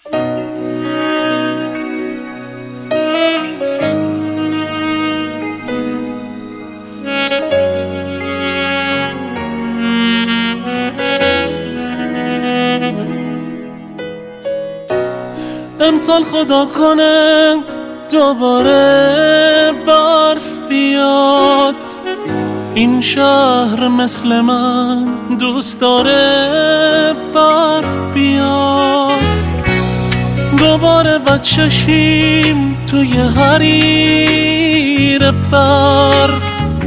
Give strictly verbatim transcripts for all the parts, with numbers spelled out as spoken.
امسال خدا کنه دوباره برف بیاد، این شهر مثل من دوست داره برف بیاد. دوباره بچه شیم توی حریر برف،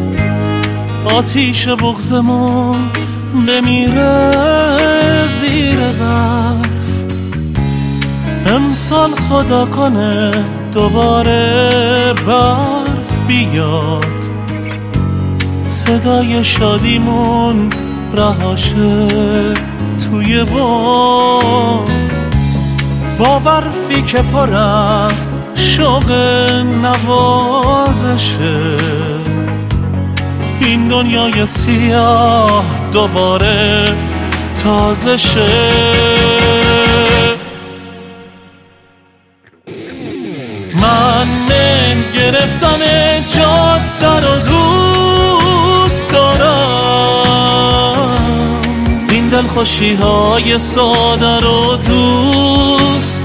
آتیش بغضمون بمیره زیر برف. امسال خدا کنه دوباره برف بیاد، صدای شادیمون رهاشه توی باد، با برفی که پر از شوق نوازشه. این دنیای سیاه دوباره تازه شه. من گرفتم جاده رو دوست دارم، این دلخوشی های ساده رو دوست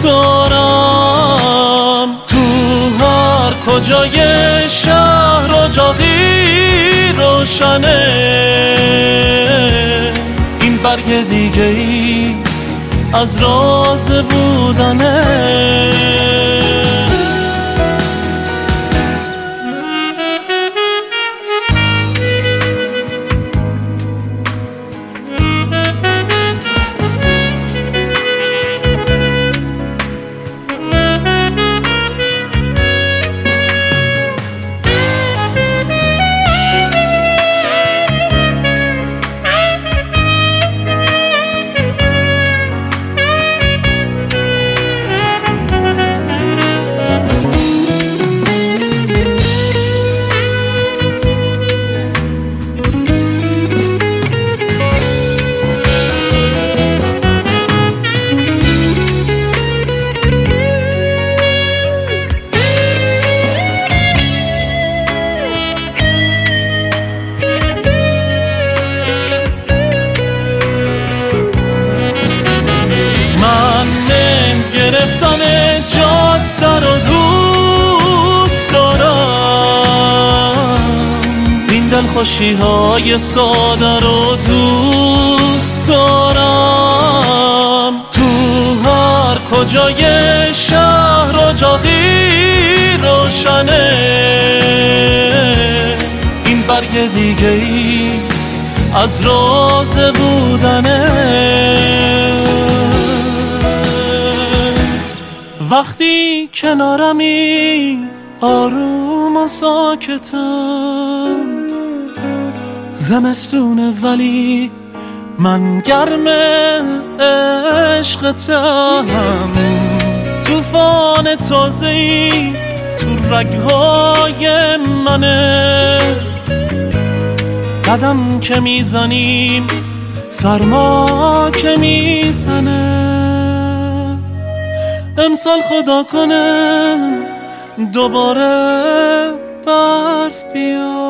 دارم. تو هر کجای شهر اجاقی روشنه، این برگ دیگه ای از راز بودنه. گرفتم جاده رو دوست دارم، این دلخوشی های ساده رو دوست دارم. تو هر کجای شهر اجاقی روشنه، این برگ دیگه ای از راز بودنه. وقتی کنارمی آروم و ساکتم، زمستونه ولی من گرم عشقتم. طوفان تازه‌ای تو رگ‌های منه، قدم که میزنیم سرما که میزنه. امسال خدا کنه دوباره برف بیاد.